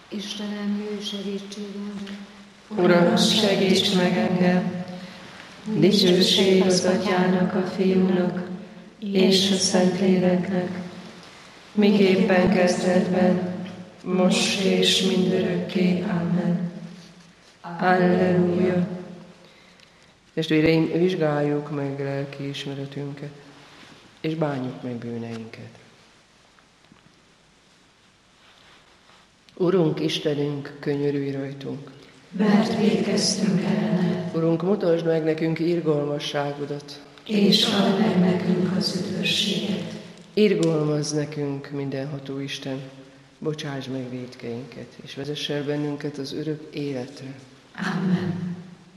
Istenem, jöjj segítségemre! Uram, segíts meg engem! Dicsőség az Atyának, a Fiúnak és a Szentléleknek, miképpen kezdetben, most és mindörökké. Amen. Alleluja! Testvéreim, vizsgáljuk meg lelki ismeretünket, és bánjuk meg bűneinket. Urunk, Istenünk, könyörülj rajtunk! Mert vétkeztünk ellened. Urunk, mutasd meg nekünk irgalmasságodat, és add meg nekünk az üdvösséget. Irgalmazz nekünk, mindenható Isten, bocsáss meg vétkeinket, és vezess el bennünket az örök életre. Amen.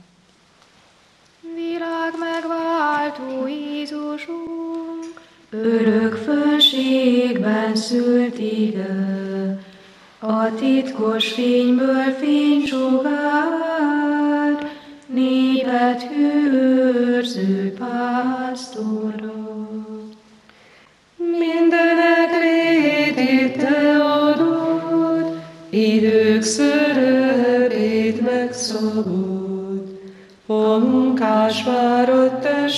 Világ megváltó Jézusunk, örök fönségben szült ige, a titkos fényből fénysugár, népet hűőrző pásztora. Mindenek létét te adod, idők szörödét megszabod, a munkás fáradt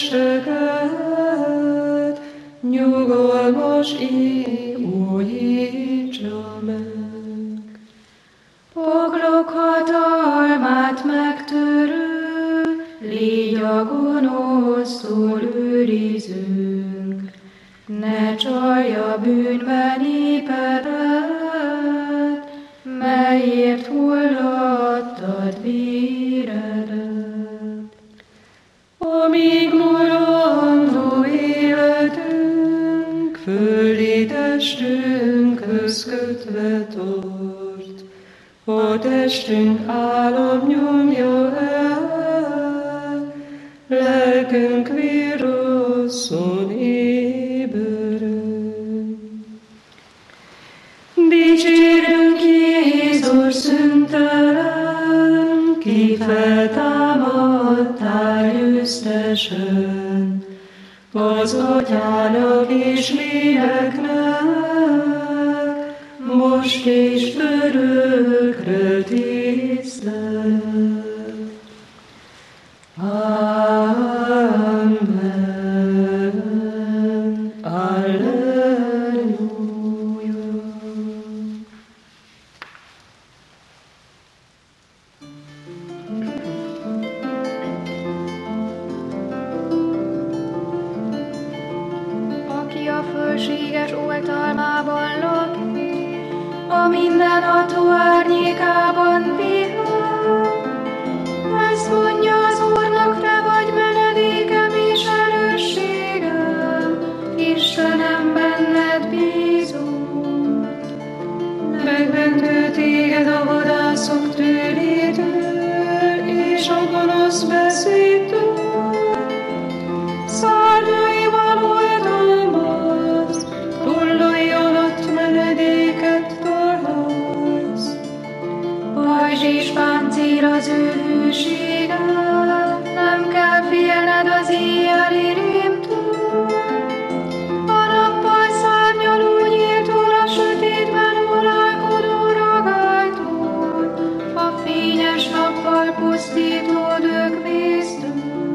testeket, nyugalmas ég újítsa meg. Poklok hatalmát megtörő, légy a gonosztól őrizünk, ne csalja bűnbe népedet, melyért hullattad véredet. Amíg maradó életünk, földi testünkhöz kötve tart, a testünk álom nyomja el, lelkünk virrosszon ébred. Dicsérünk Jézus szüntelen, ki feltámadtál győztesen, az Atyának és Léleknek, most és örökre tisztelet. Amen. Alleluja. aki a fölséges oltalmában lakik, A mindenható árnyékában pihen, ezt mondja az Úrnak, te vagy menedékem és erősségem, Istenem, benned bízom. Megmentő téged a vadászok tőlétől, és a gonosz beszédtől. Szárnyaival oltalmaz, tollai alatt menedéket találsz. Pajzs és páncél az ő hűsége, nem kell félned az éjjeli rémtől. A nappal szárnyal úgy írtól, a sötétben uralkodó ragálytól, a fényes nappal pusztító dögvésztől.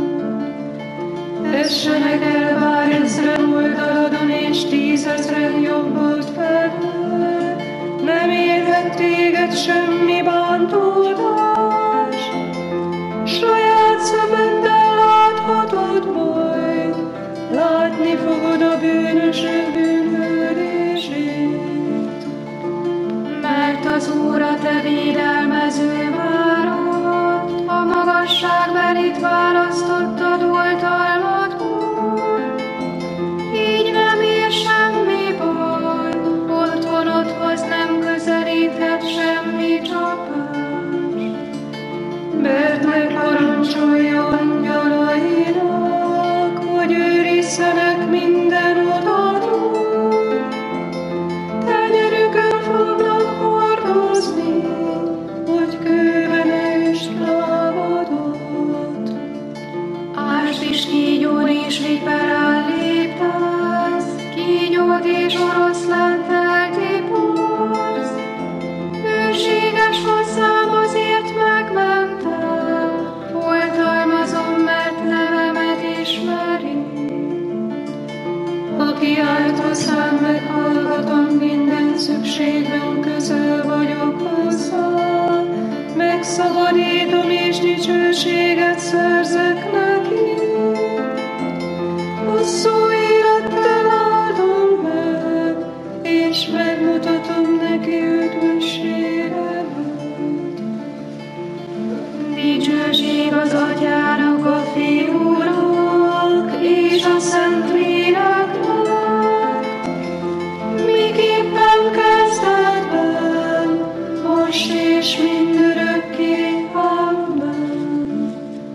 Tessenek el bár ezren oldaladon, és 10 000 jobbot felől, nem érhet téged semmi bántódás. Saját szemeddel láthatod majd, látni fogod a bűnösök bűnhődését. Mert az Úr a te védelmező várod, a magasságbelit választottad oltalmadból. Így nem ér semmi baj, otthonodhoz nem közelíthet semmi csapás. Mert megparancsolja angyalainak, hogy őrizzenek minden odaadót. Tenyerükön fognak hordozni, hogy kőbe ne üsd lábadat. megszabadítom és dicsőséget szerzek neki. Hosszú élettel áldom meg, és megmutatom neki üdvösségemet. Dicsőség az Atyának, a Fiúnak és a Szentléleknek, miképpen kezdetben, most és mindörökké. Amen.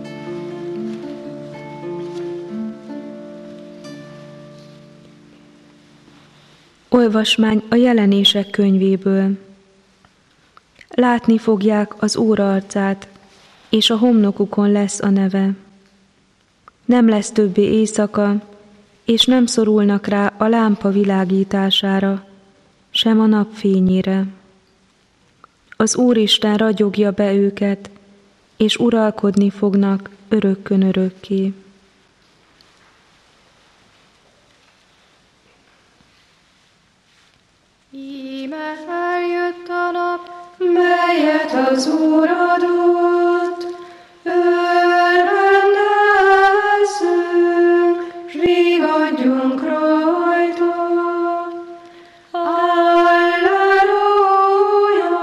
Olvasmány a Jelenések könyvéből. Látni fogják az Úr arcát, és a homlokukon lesz a neve. Nem lesz többé éjszaka, és nem szorulnak rá a lámpa világítására, sem a nap fényére. Az Úristen ragyogja be őket, és uralkodni fognak örökkön örökké. Íme eljött a nap, Melyet az Úr adott, örvendezzünk, s vigadjunk rajta. Alleluja,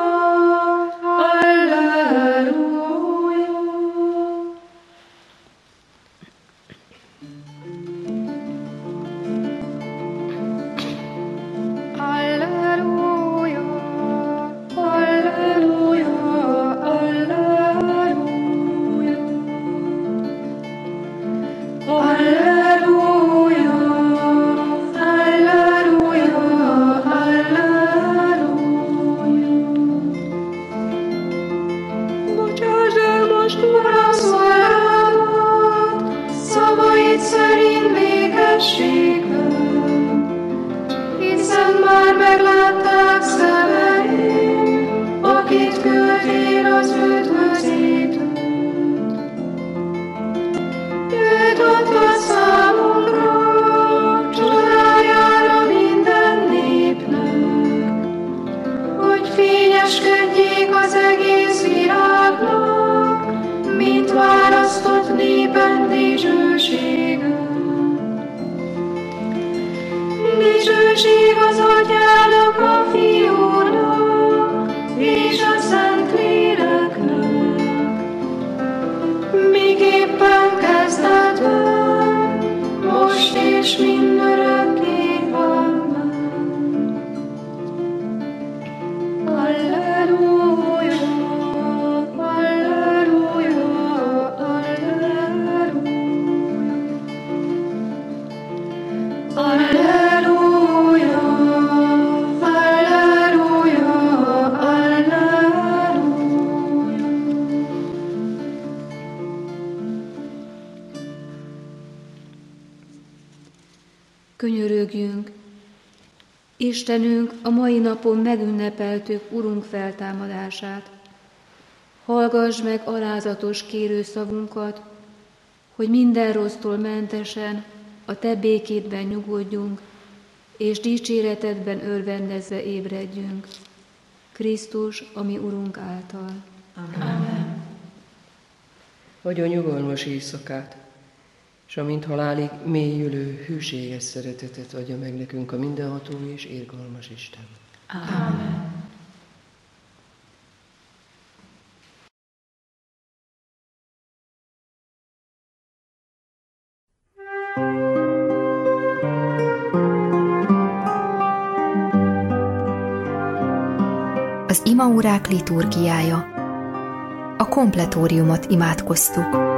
alleluja. Alleluja, Alleluja, alleluja. Alleluja, alleluja, alleluja. Bocsásd el most, Uram, szolgálatot, szavaid szerint békességben, hiszen már meglátták szemeim, akit küldtél az üdvözítőt. Őt adtad számunkra, csodájára minden népnek, hogy fényeskedjék az egész világnak, mint választott népen dicsősége. Dicsőség az Atyának, a Fiúnak és a Szentléleknek, miképpen kezdetben, most és mindörökké. Amen. Alleluja, alleluja, alleluja. Alleluja, alleluja, alleluja. Könyörögjünk! Istenünk, a mai napon megünnepeltük Urunk feltámadását. Hallgass meg alázatos kérőszavunkat, hogy minden rossztól mentesen a Te békédben nyugodjunk, és dicséretedben örvendezve ébredjünk. Krisztus, a mi Urunk által. Amen. Adjon nyugalmas éjszakát, és amint halálig mélyülő, hűséges szeretetet adja meg nekünk a mindenható és irgalmas Isten. Amen. Az imaórák liturgiája. A kompletóriumot imádkoztuk.